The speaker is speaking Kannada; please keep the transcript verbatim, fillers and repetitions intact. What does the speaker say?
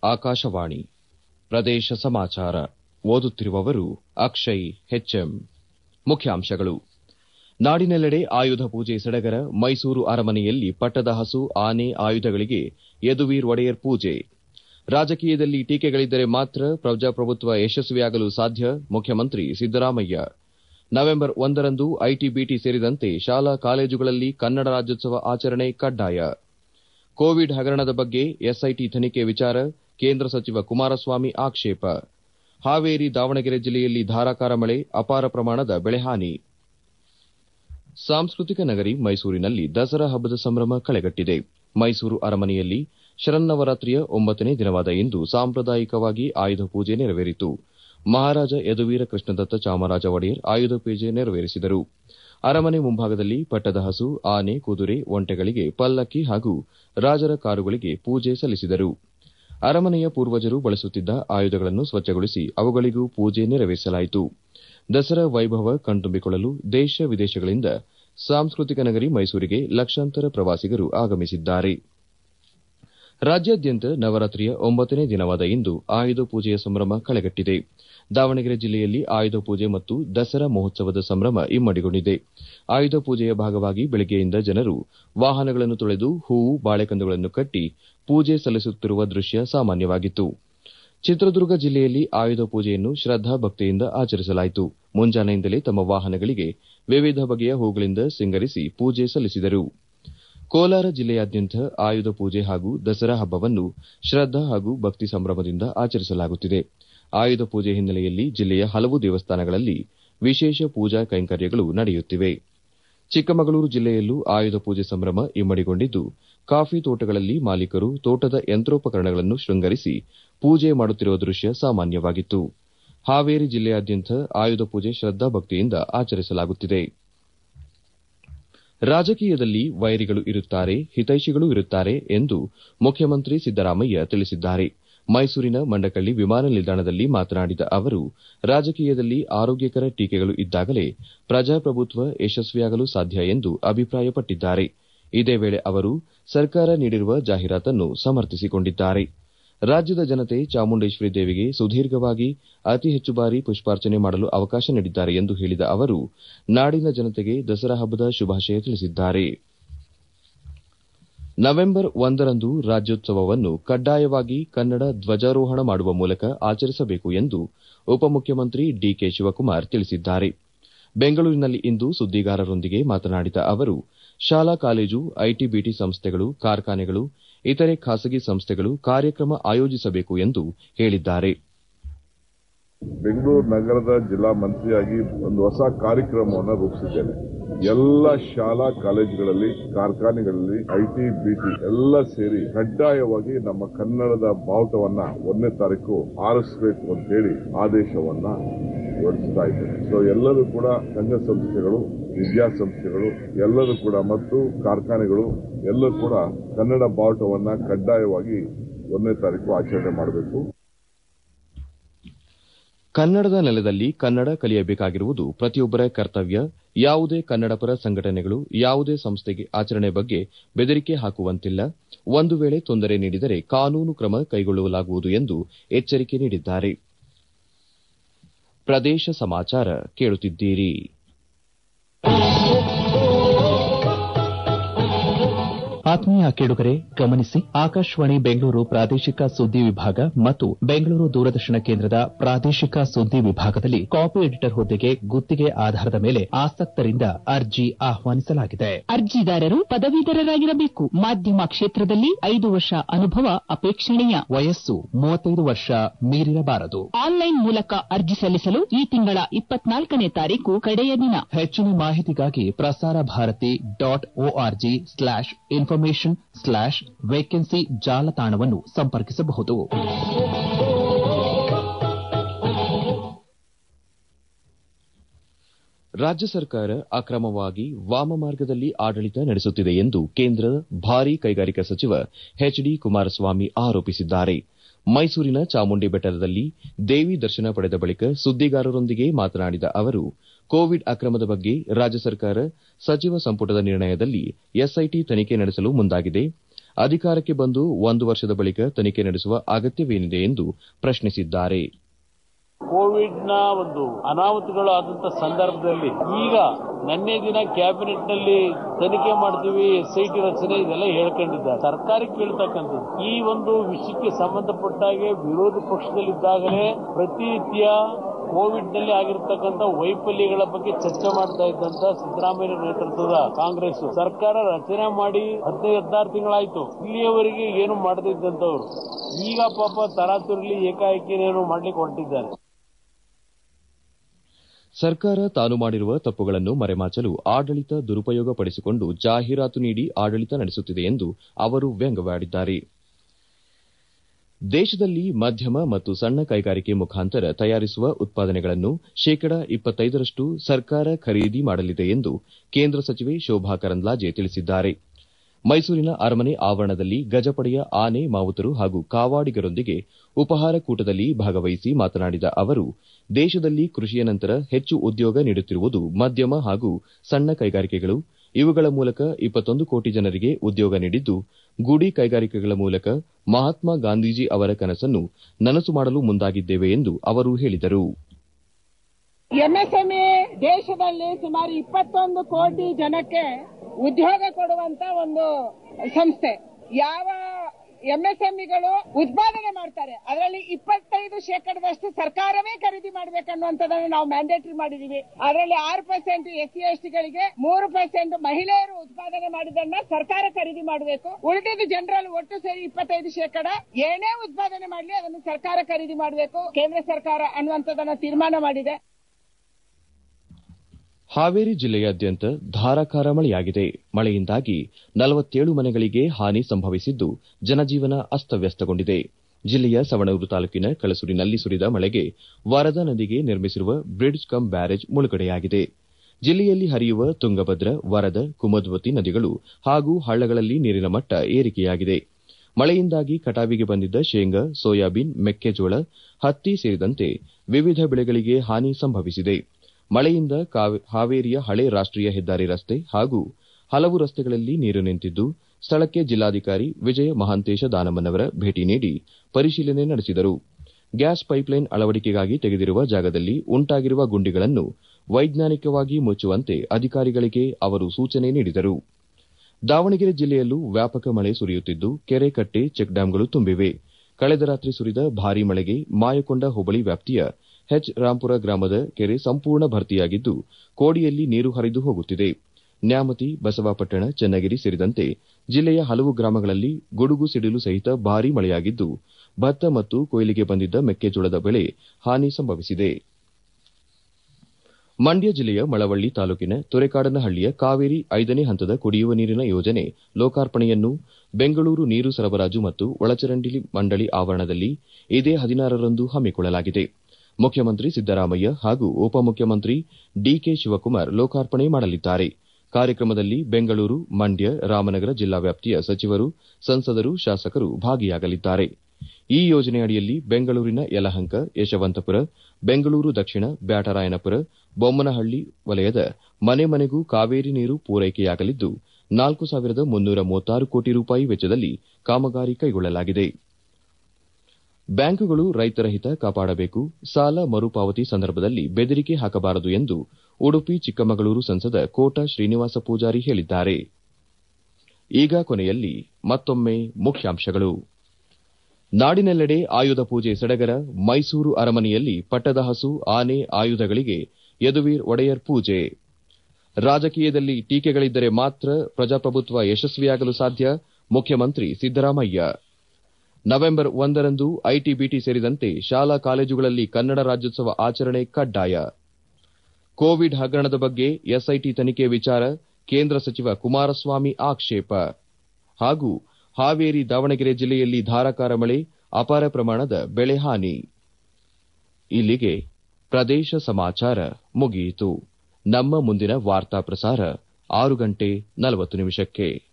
ಆಕಾಶವಾಣಿ ಪ್ರದೇಶ ಸಮಾಚಾರ ಓದುತ್ತಿರುವವರು ಅಕ್ಷಯ್ ಹೆಚ್ಎಂ ಮುಖ್ಯಾಂಶಗಳು ನಾಡಿನೆಲ್ಲೆಡೆ ಆಯುಧ ಪೂಜೆ ಸಡಗರ ಮೈಸೂರು ಅರಮನೆಯಲ್ಲಿ ಪಟ್ಟದ ಹಸು ಆನೆ ಆಯುಧಗಳಿಗೆ ಯದುವೀರ್ ಒಡೆಯರ್ ಪೂಜೆ ರಾಜಕೀಯದಲ್ಲಿ ಟೀಕೆಗಳಿದ್ದರೆ ಮಾತ್ರ ಪ್ರಜಾಪ್ರಭುತ್ವ ಯಶಸ್ವಿಯಾಗಲು ಸಾಧ್ಯ ಮುಖ್ಯಮಂತ್ರಿ ಸಿದ್ದರಾಮಯ್ಯ ನವೆಂಬರ್ ಒಂದರಂದು ಐಟಿ ಬಿಟಿ ಸೇರಿದಂತೆ ಶಾಲಾ ಕಾಲೇಜುಗಳಲ್ಲಿ ಕನ್ನಡ ರಾಜ್ಯೋತ್ಸವ ಆಚರಣೆ ಕಡ್ಡಾಯ ಕೋವಿಡ್ ಹಗರಣದ ಬಗ್ಗೆ ಎಸ್ಐಟಿ ತನಿಖೆ ವಿಚಾರ ಕೇಂದ್ರ ಸಚಿವ ಕುಮಾರಸ್ವಾಮಿ ಆಕ್ಷೇಪ ಹಾವೇರಿ ದಾವಣಗೆರೆ ಜಿಲ್ಲೆಯಲ್ಲಿ ಧಾರಾಕಾರ ಮಳೆ ಅಪಾರ ಪ್ರಮಾಣದ ಬೆಳೆಹಾನಿ ಸಾಂಸ್ಕೃತಿಕ ನಗರಿ ಮೈಸೂರಿನಲ್ಲಿ ದಸರಾ ಹಬ್ಬದ ಸಂಭ್ರಮ ಕಳೆಗಟ್ಟಿದೆ ಮೈಸೂರು ಅರಮನೆಯಲ್ಲಿ ಶರನ್ನವರಾತ್ರಿಯ ಒಂಬತ್ತನೇ ದಿನವಾದ ಇಂದು ಸಾಂಪ್ರದಾಯಿಕವಾಗಿ ಆಯುಧ ಪೂಜೆ ನೆರವೇರಿತು ಮಹಾರಾಜ ಯದುವೀರ ಕೃಷ್ಣದತ್ತ ಚಾಮರಾಜ ಒಡೆಯರ್ ಆಯುಧ ಪೂಜೆ ನೆರವೇರಿಸಿದರು ಅರಮನೆ ಮುಂಭಾಗದಲ್ಲಿ ಪಟ್ಟದ ಹಸು ಆನೆ ಕುದುರೆ ಒಂಟೆಗಳಿಗೆ ಪಲ್ಲಕ್ಕಿ ಹಾಗೂ ರಾಜರ ಕಾರುಗಳಿಗೆ ಪೂಜೆ ಸಲ್ಲಿಸಿದರು ಅರಮನೆಯ ಪೂರ್ವಜರು ಬಳಸುತ್ತಿದ್ದ ಆಯುಧಗಳನ್ನು ಸ್ವಚ್ಛಗೊಳಿಸಿ ಅವುಗಳಿಗೂ ಪೂಜೆ ನೆರವೇರಿಸಲಾಯಿತು ದಸರಾ ವೈಭವ ಕಣ್ತುಂಬಿಕೊಳ್ಳಲು ದೇಶ ವಿದೇಶಗಳಿಂದ ಸಾಂಸ್ಕೃತಿಕ ನಗರಿ ಮೈಸೂರಿಗೆ ಲಕ್ಷಾಂತರ ಪ್ರವಾಸಿಗರು ಆಗಮಿಸಿದ್ದಾರೆ ರಾಜ್ಯಾದ್ಯಂತ ನವರಾತ್ರಿಯ ಒಂಬತ್ತನೇ ದಿನವಾದ ಇಂದು ಆಯುಧ ಪೂಜೆಯ ಸಂಭ್ರಮ ಕಳೆಗಟ್ಟಿದೆ ದಾವಣಗೆರೆ ಜಿಲ್ಲೆಯಲ್ಲಿ ಆಯುಧ ಪೂಜೆ ಮತ್ತು ದಸರಾ ಮಹೋತ್ಸವದ ಸಂಭ್ರಮ ಇಮ್ಮಡಿಗೊಂಡಿದೆ ಆಯುಧ ಪೂಜೆಯ ಭಾಗವಾಗಿ ಬೆಳಗ್ಗೆಯಿಂದ ಜನರು ವಾಹನಗಳನ್ನು ತೊಳೆದು ಹೂವು ಬಾಳೆಕಂದುಗಳನ್ನು ಕಟ್ಟಿ ಪೂಜೆ ಸಲ್ಲಿಸುತ್ತಿರುವ ದೃಶ್ಯ ಸಾಮಾನ್ಯವಾಗಿತ್ತು ಚಿತ್ರದುರ್ಗ ಜಿಲ್ಲೆಯಲ್ಲಿ ಆಯುಧ ಪೂಜೆಯನ್ನು ಶ್ರದ್ದಾ ಭಕ್ತಿಯಿಂದ ಆಚರಿಸಲಾಯಿತು ಮುಂಜಾನೆಯಿಂದಲೇ ತಮ್ಮ ವಾಹನಗಳಿಗೆ ವಿವಿಧ ಬಗೆಯ ಹೂಗಳಿಂದ ಸಿಂಗರಿಸಿ ಪೂಜೆ ಸಲ್ಲಿಸಿದರು ಕೋಲಾರ ಜಿಲ್ಲೆಯಾದ್ಯಂತ ಆಯುಧ ಪೂಜೆ ಹಾಗೂ ದಸರಾ ಹಬ್ಬವನ್ನು ಶ್ರದ್ದಾ ಹಾಗೂ ಭಕ್ತಿ ಸಂಭ್ರಮದಿಂದ ಆಚರಿಸಲಾಗುತ್ತಿದೆ ಆಯುಧ ಪೂಜೆ ಹಿನ್ನೆಲೆಯಲ್ಲಿ ಜಿಲ್ಲೆಯ ಹಲವು ದೇವಸ್ಥಾನಗಳಲ್ಲಿ ವಿಶೇಷ ಪೂಜಾ ಕೈಂಕರ್ಯಗಳು ನಡೆಯುತ್ತಿವೆ ಚಿಕ್ಕಮಗಳೂರು ಜಿಲ್ಲೆಯಲ್ಲೂ ಆಯುಧ ಪೂಜೆ ಸಂಭ್ರಮ ಇಮ್ಮಡಿಗೊಂಡಿದ್ದು ಕಾಫಿ ತೋಟಗಳಲ್ಲಿ ಮಾಲೀಕರು ತೋಟದ ಯಂತ್ರೋಪಕರಣಗಳನ್ನು ಶೃಂಗರಿಸಿ ಪೂಜೆ ಮಾಡುತ್ತಿರುವ ದೃಶ್ಯ ಸಾಮಾನ್ಯವಾಗಿತ್ತು ಹಾವೇರಿ ಜಿಲ್ಲೆಯಾದ್ಯಂತ ಆಯುಧ ಪೂಜೆ ಶ್ರದ್ದಾ ಭಕ್ತಿಯಿಂದ ಆಚರಿಸಲಾಗುತ್ತಿದೆ ರಾಜಕೀಯದಲ್ಲಿ ವೈರಿಗಳು ಇರುತ್ತಾರೆ ಹಿತೈಷಿಗಳೂ ಇರುತ್ತಾರೆ ಎಂದು ಮುಖ್ಯಮಂತ್ರಿ ಸಿದ್ದರಾಮಯ್ಯ ತಿಳಿಸಿದ್ದಾರೆ ಮೈಸೂರಿನ ಮಂಡಕಳ್ಳಿ ವಿಮಾನ ನಿಲ್ದಾಣದಲ್ಲಿ ಮಾತನಾಡಿದ ಅವರು ರಾಜಕೀಯದಲ್ಲಿ ಆರೋಗ್ಯಕರ ಟೀಕೆಗಳು ಇದ್ದಾಗಲೇ ಪ್ರಜಾಪ್ರಭುತ್ವ ಯಶಸ್ವಿಯಾಗಲು ಸಾಧ್ಯ ಎಂದು ಅಭಿಪ್ರಾಯಪಟ್ಟಿದ್ದಾರೆ ಇದೇ ವೇಳೆ ಅವರು ಸರ್ಕಾರ ನೀಡಿರುವ ಜಾಹೀರಾತನ್ನು ಸಮರ್ಥಿಸಿಕೊಂಡಿದ್ದಾರೆ ರಾಜ್ಯದ ಜನತೆ ಚಾಮುಂಡೇಶ್ವರಿ ದೇವಿಗೆ ಸುದೀರ್ಘವಾಗಿ ಅತಿ ಹೆಚ್ಚು ಬಾರಿ ಪುಷ್ಪಾರ್ಚನೆ ಮಾಡಲು ಅವಕಾಶ ನೀಡಿದ್ದಾರೆ ಎಂದು ಹೇಳಿದ ಅವರು ನಾಡಿನ ಜನತೆಗೆ ದಸರಾ ಹಬ್ಬದ ಶುಭಾಶಯ ತಿಳಿಸಿದ್ದಾರೆ ನವೆಂಬರ್ ಒಂದರಂದು ರಾಜ್ಯೋತ್ಸವವನ್ನು ಕಡ್ಡಾಯವಾಗಿ ಕನ್ನಡ ಧ್ವಜಾರೋಹಣ ಮಾಡುವ ಮೂಲಕ ಆಚರಿಸಬೇಕು ಎಂದು ಉಪಮುಖ್ಯಮಂತ್ರಿ ಡಿಕೆ ಶಿವಕುಮಾರ್ ತಿಳಿಸಿದ್ದಾರೆ ಬೆಂಗಳೂರಿನಲ್ಲಿಂದು ಸುದ್ದಿಗಾರರೊಂದಿಗೆ ಮಾತನಾಡಿದ ಅವರು ಶಾಲಾ ಕಾಲೇಜು ಐಟಿ ಬಿಟಿ ಸಂಸ್ಥೆಗಳು ಕಾರ್ಖಾನೆಗಳು ಇತರೆ ಖಾಸಗಿ ಸಂಸ್ಥೆಗಳು ಕಾರ್ಯಕ್ರಮ ಆಯೋಜಿಸಬೇಕು ಎಂದು ಹೇಳಿದ್ದಾರೆ ಬೆಂಗಳೂರು ನಗರದ ಜಿಲ್ಲಾ ಮಂತ್ರಿಯಾಗಿ ಒಂದು ಹೊಸ ಕಾರ್ಯಕ್ರಮವನ್ನು ರೂಪಿಸಿದ್ದೇನೆ ಎಲ್ಲ ಶಾಲಾ ಕಾಲೇಜುಗಳಲ್ಲಿ ಕಾರ್ಖಾನೆಗಳಲ್ಲಿ ಐಟಿ ಬಿಟಿ ಎಲ್ಲ ಸೇರಿ ಕಡ್ಡಾಯವಾಗಿ ನಮ್ಮ ಕನ್ನಡದ ಬಾವುಟವನ್ನ ಒಂದನೇ ತಾರೀಕು ಆರಿಸಬೇಕು ಅಂತ ಹೇಳಿ ಆದೇಶವನ್ನ ಹೊರಡಿಸ್ತಾ ಇದ್ದೇನೆ ಸೊ ಎಲ್ಲರೂ ಕೂಡ ಸಂಘ ಸಂಸ್ಥೆಗಳು ವಿದ್ಯಾಸಂಸ್ಥೆಗಳು ಎಲ್ಲರೂ ಕೂಡ ಮತ್ತು ಕಾರ್ಖಾನೆಗಳು ಎಲ್ಲರೂ ಕೂಡ ಕನ್ನಡ ಬಾವುಟವನ್ನ ಕಡ್ಡಾಯವಾಗಿ ಒಂದನೇ ತಾರೀಕು ಆಚರಣೆ ಮಾಡಬೇಕು ಕನ್ನಡದ ನೆಲದಲ್ಲಿ ಕನ್ನಡ ಕಲಿಯಬೇಕಾಗಿರುವುದು ಪ್ರತಿಯೊಬ್ಬರ ಕರ್ತವ್ಯ ಯಾವುದೇ ಕನ್ನಡಪರ ಸಂಘಟನೆಗಳು ಯಾವುದೇ ಸಂಸ್ಥೆಗೆ ಆಚರಣೆ ಬಗ್ಗೆ ಬೆದರಿಕೆ ಹಾಕುವಂತಿಲ್ಲ ಒಂದು ವೇಳೆ ತೊಂದರೆ ನೀಡಿದರೆ ಕಾನೂನು ಕ್ರಮ ಕೈಗೊಳ್ಳಲಾಗುವುದು ಎಂದು ಎಚ್ಚರಿಕೆ ನೀಡಿದ್ದಾರೆ ಪ್ರದೇಶ ಸಮಾಚಾರ ಕೇಳುತ್ತಿದ್ದೀರಿ ಆತ್ಮೀಯ ಕೇಳುಗರೆ ಗಮನಿಸಿ ಆಕಾಶವಾಣಿ ಬೆಂಗಳೂರು ಪ್ರಾದೇಶಿಕ ಸುದ್ದಿ ವಿಭಾಗ ಮತ್ತು ಬೆಂಗಳೂರು ದೂರದರ್ಶನ ಕೇಂದ್ರದ ಪ್ರಾದೇಶಿಕ ಸುದ್ದಿ ವಿಭಾಗದಲ್ಲಿ ಕಾಪಿ ಎಡಿಟರ್ ಹುದ್ದೆಗೆ ಗುತ್ತಿಗೆ ಆಧಾರದ ಮೇಲೆ ಆಸಕ್ತರಿಂದ ಅರ್ಜಿ ಆಹ್ವಾನಿಸಲಾಗಿದೆ ಅರ್ಜಿದಾರರು ಪದವೀಧರರಾಗಿರಬೇಕು ಮಾಧ್ಯಮ ಕ್ಷೇತ್ರದಲ್ಲಿ ಐದು ವರ್ಷ ಅನುಭವ ಅಪೇಕ್ಷಣೀಯ ವಯಸ್ಸು ಮೂವತ್ತೈದು ವರ್ಷ ಮೀರಿರಬಾರದು ಆನ್ಲೈನ್ ಮೂಲಕ ಅರ್ಜಿ ಸಲ್ಲಿಸಲು ಈ ತಿಂಗಳ ಇಪ್ಪತ್ನಾಲ್ಕನೇ ತಾರೀಕು ಕಡೆಯ ದಿನ ಹೆಚ್ಚಿನ ಮಾಹಿತಿಗಾಗಿ Prasar Bharati dot ORG slash information slash vacancy ಜಾಲತಾಣವನ್ನು ಸಂಪರ್ಕಿಸಬಹುದು ರಾಜ್ಯ ಸರ್ಕಾರ ಅಕ್ರಮವಾಗಿ ವಾಮಮಾರ್ಗದಲ್ಲಿ ಆಡಳಿತ ನಡೆಸುತ್ತಿದೆ ಎಂದು ಕೇಂದ್ರ ಭಾರೀ ಕೈಗಾರಿಕಾ ಸಚಿವ ಎಚ್ ಡಿ ಕುಮಾರಸ್ವಾಮಿ ಆರೋಪಿಸಿದ್ದಾರೆ ಮೈಸೂರಿನ ಚಾಮುಂಡಿ ಬೆಟ್ಟದಲ್ಲಿ ದೇವಿ ದರ್ಶನ ಪಡೆದ ಬಳಿಕ ಸುದ್ದಿಗಾರರೊಂದಿಗೆ ಮಾತನಾಡಿದ ಅವರು ಕೋವಿಡ್ ಅಕ್ರಮದ ಬಗ್ಗೆ ರಾಜ್ಯ ಸರ್ಕಾರ ಸಚಿವ ಸಂಪುಟದ ನಿರ್ಣಯದಲ್ಲಿ ಎಸ್ಐಟಿ ತನಿಖೆ ನಡೆಸಲು ಮುಂದಾಗಿದೆ ಅಧಿಕಾರಕ್ಕೆ ಬಂದು ಒಂದು ವರ್ಷದ ಬಳಿಕ ತನಿಖೆ ನಡೆಸುವ ಅಗತ್ಯವೇನಿದೆ ಎಂದು ಪ್ರಶ್ನಿಸಿದ್ದಾರೆ. ಕೋವಿಡ್ನ ಒಂದು ಅನಾಹುತಗಳು ಆದಂತ ಸಂದರ್ಭದಲ್ಲಿ ಈಗ ನಿನ್ನೆ ದಿನ ಕ್ಯಾಬಿನೆಟ್ ನಲ್ಲಿ ತನಿಖೆ ಮಾಡ್ತೀವಿ, ಎಸ್ಐಟಿ ರಚನೆ ಇದೆಲ್ಲ ಹೇಳ್ಕೊಂಡಿದ್ದಾರೆ. ಸರ್ಕಾರಕ್ಕೆ ಕೇಳ್ತಕ್ಕಂಥದ್ದು ಈ ಒಂದು ವಿಷಯಕ್ಕೆ ಸಂಬಂಧಪಟ್ಟಾಗೆ ವಿರೋಧ ಪಕ್ಷದಲ್ಲಿದ್ದಾಗಲೇ ಪ್ರತಿನಿತ್ಯ ಕೋವಿಡ್ ನಲ್ಲಿ ಆಗಿರತಕ್ಕಂಥ ವೈಫಲ್ಯಗಳ ಬಗ್ಗೆ ಚರ್ಚೆ ಮಾಡ್ತಾ ಇದ್ದಂತ ಸಿದ್ದರಾಮಯ್ಯ ನೇತೃತ್ವದ ಕಾಂಗ್ರೆಸ್ ಸರ್ಕಾರ ರಚನೆ ಮಾಡಿ ಹದಿನೈದು ಹದಿನಾರು ತಿಂಗಳಾಯ್ತು. ಇಲ್ಲಿಯವರೆಗೆ ಏನು ಮಾಡದೇ ಇದ್ದಂತವ್ರು ಈಗ ಪಾಪ ತರಾತುರಿಲಿ ಏಕಾಏಕಿ ಏನು ಮಾಡ್ಲಿಕ್ಕೆ ಹೊರಟಿದ್ದಾರೆ. ಸರ್ಕಾರ ತಾನು ಮಾಡಿರುವ ತಪ್ಪುಗಳನ್ನು ಮರೆಮಾಚಲು ಆಡಳಿತ ದುರುಪಯೋಗ ಪಡಿಸಿಕೊಂಡು ಜಾಹೀರಾತು ನೀಡಿ ಆಡಳಿತ ನಡೆಸುತ್ತಿದೆ ಎಂದು ಅವರು ವ್ಯಂಗ್ಯವಾಡಿದ್ದಾರೆ. ದೇಶದಲ್ಲಿ ಮಧ್ಯಮ ಮತ್ತು ಸಣ್ಣ ಕೈಗಾರಿಕೆ ಮುಖಾಂತರ ತಯಾರಿಸುವ ಉತ್ಪಾದನೆಗಳನ್ನು ಶೇಕಡಾ ಇಪ್ಪತ್ತೈದರಷ್ಟು ಸರ್ಕಾರ ಖರೀದಿ ಮಾಡಲಿದೆ ಎಂದು ಕೇಂದ್ರ ಸಚಿವೆ ಶೋಭಾ ಕರಂದ್ಲಾಜೆ ತಿಳಿಸಿದ್ದಾರೆ. ಮೈಸೂರಿನ ಅರಮನೆ ಆವರಣದಲ್ಲಿ ಗಜಪಡೆಯ ಆನೆ, ಮಾವುತರು ಹಾಗೂ ಕಾವಾಡಿಗರೊಂದಿಗೆ ಉಪಹಾರ ಕೂಟದಲ್ಲಿ ಭಾಗವಹಿಸಿ ಮಾತನಾಡಿದ ಅವರು, ದೇಶದಲ್ಲಿ ಕೃಷಿಯ ನಂತರ ಹೆಚ್ಚು ಉದ್ಯೋಗ ನೀಡುತ್ತಿರುವುದು ಮಧ್ಯಮ ಹಾಗೂ ಸಣ್ಣ ಕೈಗಾರಿಕೆಗಳು. ಇವುಗಳ ಮೂಲಕ ಇಪ್ಪತ್ತೊಂದು ಕೋಟಿ ಜನರಿಗೆ ಉದ್ಯೋಗ ನೀಡಿದ್ದು, ಗೂಡಿ ಕೈಗಾರಿಕೆಗಳ ಮೂಲಕ ಮಹಾತ್ಮ ಗಾಂಧೀಜಿ ಅವರ ಕನಸನ್ನು ನನಸು ಮಾಡಲು ಮುಂದಾಗಿದ್ದೇವೆ ಎಂದು ಅವರು ಹೇಳಿದರು. ಎಂಎಸ್ಎಂಇ ದೇಶದಲ್ಲಿ ಸುಮಾರು ಇಪ್ಪತ್ತೊಂದು ಕೋಟಿ ಜನಕ್ಕೆ ಉದ್ಯೋಗ ಕೊಡುವಂತ ಒಂದು ಸಂಸ್ಥೆ. ಯಾವ ಎಂಎಸ್ಎಂಇಗಳು ಉತ್ಪಾದನೆ ಮಾಡ್ತಾರೆ ಅದರಲ್ಲಿ ಇಪ್ಪತ್ತೈದು ಶೇಕಡದಷ್ಟು ಸರ್ಕಾರವೇ ಖರೀದಿ ಮಾಡಬೇಕನ್ನುವಂಥದ್ದನ್ನು ನಾವು ಮ್ಯಾಂಡೇಟರಿ ಮಾಡಿದೀವಿ. ಅದರಲ್ಲಿ ಆರು ಪರ್ಸೆಂಟ್ ಎಸ್ಸಿ ಎಸ್ಟಿಗಳಿಗೆ, ಮೂರು ಪರ್ಸೆಂಟ್ ಮಹಿಳೆಯರು ಉತ್ಪಾದನೆ ಮಾಡಿದನ್ನ ಸರ್ಕಾರ ಖರೀದಿ ಮಾಡಬೇಕು. ಉಳಿದಿದ್ದು ಜನರಲ್ ಒಟ್ಟು ಸೇರಿ ಇಪ್ಪತ್ತೈದು ಶೇಕಡ ಏನೇ ಉತ್ಪಾದನೆ ಮಾಡಲಿ ಅದನ್ನು ಸರ್ಕಾರ ಖರೀದಿ ಮಾಡಬೇಕು ಕೇಂದ್ರ ಸರ್ಕಾರ ಅನ್ನುವಂಥದ್ದನ್ನ ತೀರ್ಮಾನ ಮಾಡಿದೆ. ಹಾವೇರಿ ಜಿಲ್ಲೆಯಾದ್ಯಂತ ಧಾರಾಕಾರ ಮಳೆಯಾಗಿದೆ. ಮಳೆಯಿಂದಾಗಿ ನಲವತ್ತೇಳು ಮನೆಗಳಿಗೆ ಹಾನಿ ಸಂಭವಿಸಿದ್ದು, ಜನಜೀವನ ಅಸ್ತವ್ಯಸ್ತಗೊಂಡಿದೆ. ಜಿಲ್ಲೆಯ ಸವಣೂರು ತಾಲೂಕಿನ ಕಳಸೂರಿನಲ್ಲಿ ಸುರಿದ ಮಳೆಗೆ ವರದಾ ನದಿಗೆ ನಿರ್ಮಿಸಿರುವ ಬ್ರಿಡ್ಜ್ ಕಮ್ ಬ್ಯಾರೇಜ್ ಮುಳುಗಡೆಯಾಗಿದೆ. ಜಿಲ್ಲೆಯಲ್ಲಿ ಹರಿಯುವ ತುಂಗಭದ್ರಾ, ವರದಾ, ಕುಮದ್ವತಿ ನದಿಗಳು ಹಾಗೂ ಹಳ್ಳಗಳಲ್ಲಿ ನೀರಿನ ಮಟ್ಟ ಏರಿಕೆಯಾಗಿದೆ. ಮಳೆಯಿಂದಾಗಿ ಕಟಾವಿಗೆ ಬಂದಿದ್ದ ಶೇಂಗಾ, ಸೋಯಾಬೀನ್, ಮೆಕ್ಕೆಜೋಳ, ಹತ್ತಿ ಸೇರಿದಂತೆ ವಿವಿಧ ಬೆಳೆಗಳಿಗೆ ಹಾನಿ ಸಂಭವಿಸಿದೆ. ಮಳೆಯಿಂದ ಹಾವೇರಿಯ ಹಳೆ ರಾಷ್ಟೀಯ ಹೆದ್ದಾರಿ ರಸ್ತೆ ಹಾಗೂ ಹಲವು ರಸ್ತೆಗಳಲ್ಲಿ ನೀರು ನಿಂತಿದ್ದು, ಸ್ಥಳಕ್ಕೆ ಜಿಲ್ಲಾಧಿಕಾರಿ ವಿಜಯ ಮಹಾಂತೇಶ ದಾನಮ್ಮನವರ ಭೇಟಿ ನೀಡಿ ಪರಿಶೀಲನೆ ನಡೆಸಿದರು. ಗ್ಯಾಸ್ ಪೈಪ್ಲೈನ್ ಅಳವಡಿಕೆಗಾಗಿ ತೆಗೆದಿರುವ ಜಾಗದಲ್ಲಿ ಉಂಟಾಗಿರುವ ಗುಂಡಿಗಳನ್ನು ವೈಜ್ಞಾನಿಕವಾಗಿ ಮುಚ್ಚುವಂತೆ ಅಧಿಕಾರಿಗಳಿಗೆ ಅವರು ಸೂಚನೆ ನೀಡಿದರು. ದಾವಣಗೆರೆ ಜಿಲ್ಲೆಯಲ್ಲೂ ವ್ಯಾಪಕ ಮಳೆ ಸುರಿಯುತ್ತಿದ್ದು, ಕೆರೆ, ಕಟ್ಟೆ, ಚೆಕ್ ಡ್ಯಾಂಗಳು ತುಂಬಿವೆ. ಕಳೆದ ರಾತ್ರಿ ಸುರಿದ ಭಾರೀ ಮಳೆಗೆ ಮಾಯಕೊಂಡ ಹೋಬಳಿ ವ್ಯಾಪ್ತಿಯ ಹೆಚ್ ರಾಂಪುರ ಗ್ರಾಮದ ಕೆರೆ ಸಂಪೂರ್ಣ ಭರ್ತಿಯಾಗಿದ್ದು, ಕೋಡಿಯಲ್ಲಿ ನೀರು ಹರಿದು ಹೋಗುತ್ತಿದೆ. ನ್ಯಾಮತಿ, ಬಸವಾಪಟ್ಟಣ, ಚನ್ನಗಿರಿ ಸೇರಿದಂತೆ ಜಿಲ್ಲೆಯ ಹಲವು ಗ್ರಾಮಗಳಲ್ಲಿ ಗುಡುಗು ಸಿಡಿಲು ಸಹಿತ ಭಾರೀ ಮಳೆಯಾಗಿದ್ದು, ಭತ್ತ ಮತ್ತು ಕೊಯ್ಲಿಗೆ ಬಂದಿದ್ದ ಮೆಕ್ಕೆಜೋಳದ ಬೆಳೆ ಹಾನಿ ಸಂಭವಿಸಿದೆ. ಮಂಡ್ಯ ಜಿಲ್ಲೆಯ ಮಳವಳ್ಳಿ ತಾಲೂಕಿನ ತೊರೆಕಾಡನಹಳ್ಳಿಯ ಕಾವೇರಿ ಐದನೇ ಹಂತದ ಕುಡಿಯುವ ನೀರಿನ ಯೋಜನೆ ಲೋಕಾರ್ಪಣೆಯನ್ನು ಬೆಂಗಳೂರು ನೀರು ಸರಬರಾಜು ಮತ್ತು ಒಳಚರಂಡಿ ಮಂಡಳಿ ಆವರಣದಲ್ಲಿ ಇದೇ ಹದಿನಾರರಂದು ಹಮ್ಮಿಕೊಳ್ಳಲಾಗಿದೆ. ಮುಖ್ಯಮಂತ್ರಿ ಸಿದ್ದರಾಮಯ್ಯ ಹಾಗೂ ಉಪಮುಖ್ಯಮಂತ್ರಿ ಡಿಕೆ ಶಿವಕುಮಾರ್ ಲೋಕಾರ್ಪಣೆ ಮಾಡಲಿದ್ದಾರೆ. ಕಾರ್ಯಕ್ರಮದಲ್ಲಿ ಬೆಂಗಳೂರು, ಮಂಡ್ಯ, ರಾಮನಗರ ಜಿಲ್ಲಾ ವ್ಯಾಪ್ತಿಯ ಸಚಿವರು, ಸಂಸದರು, ಶಾಸಕರು ಭಾಗಿಯಾಗಲಿದ್ದಾರೆ. ಈ ಯೋಜನೆಯಡಿಯಲ್ಲಿ ಬೆಂಗಳೂರಿನ ಯಲಹಂಕ, ಯಶವಂತಪುರ, ಬೆಂಗಳೂರು ದಕ್ಷಿಣ, ಬ್ಯಾಟರಾಯನಪುರ, ಬೊಮ್ಮನಹಳ್ಳಿ ವಲಯದ ಮನೆ ಮನೆಗೂ ಕಾವೇರಿ ನೀರು ಪೂರೈಕೆಯಾಗಲಿದ್ದು, ನಾಲ್ಕು ಸಾವಿರದ ಮುನ್ನೂರ ಮೂವತ್ತಾರು ಕೋಟಿ ರೂಪಾಯಿ ವೆಚ್ಚದಲ್ಲಿ ಕಾಮಗಾರಿ ಕೈಗೊಳ್ಳಲಾಗಿದೆ. ಬ್ಯಾಂಕುಗಳು ರೈತರ ಹಿತ ಕಾಪಾಡಬೇಕು, ಸಾಲ ಮರುಪಾವತಿ ಸಂದರ್ಭದಲ್ಲಿ ಬೆದರಿಕೆ ಹಾಕಬಾರದು ಎಂದು ಉಡುಪಿ ಚಿಕ್ಕಮಗಳೂರು ಸಂಸದ ಕೋಟ ಶ್ರೀನಿವಾಸ ಪೂಜಾರಿ ಹೇಳಿದ್ದಾರೆ. ಈಗ ಕೊನೆಯಲ್ಲಿ ಮತ್ತೊಮ್ಮೆ ಮುಖ್ಯಾಂಶಗಳು. ನಾಡಿನೆಲ್ಲೆಡೆ ಆಯುಧ ಪೂಜೆ ಸಡಗರ. ಮೈಸೂರು ಅರಮನೆಯಲ್ಲಿ ಪಟ್ಟದ ಹಸು, ಆನೆ, ಆಯುಧಗಳಿಗೆ ಯದುವೀರ್ ಒಡೆಯರ್ ಪೂಜೆ. ರಾಜಕೀಯದಲ್ಲಿ ಟೀಕೆಗಳಿದ್ದರೆ ಮಾತ್ರ ಪ್ರಜಾಪ್ರಭುತ್ವ ಯಶಸ್ವಿಯಾಗಲು ಸಾಧ್ಯ. ಮುಖ್ಯಮಂತ್ರಿ ಸಿದ್ದರಾಮಯ್ಯ. ನವೆಂಬರ್ ಒಂದರಂದು ಐಟಿ, ಬಿಟಿ ಸೇರಿದಂತೆ ಶಾಲಾ ಕಾಲೇಜುಗಳಲ್ಲಿ ಕನ್ನಡ ರಾಜ್ಯೋತ್ಸವ ಆಚರಣೆ ಕಡ್ಡಾಯ. ಕೋವಿಡ್ ಹಗರಣದ ಬಗ್ಗೆ ಎಸ್ಐಟಿ ತನಿಖೆ ವಿಚಾರ ಕೇಂದ್ರ ಸಚಿವ ಕುಮಾರಸ್ವಾಮಿ ಆಕ್ಷೇಪ. ಹಾಗೂ ಹಾವೇರಿ, ದಾವಣಗೆರೆ ಜಿಲ್ಲೆಯಲ್ಲಿ ಧಾರಾಕಾರ ಮಳೆ, ಅಪಾರ ಪ್ರಮಾಣದ ಬೆಳೆ ಹಾನಿ. ಇಲ್ಲಿಗೆ ಪ್ರದೇಶ ಸಮಾಚಾರ ಮುಗಿಯಿತು. ನಮ್ಮ ಮುಂದಿನ ವಾರ್ತಾ ಪ್ರಸಾರ ಆರು ಗಂಟೆ ನಲವತ್ತು ನಿಮಿಷಕ್ಕೆ.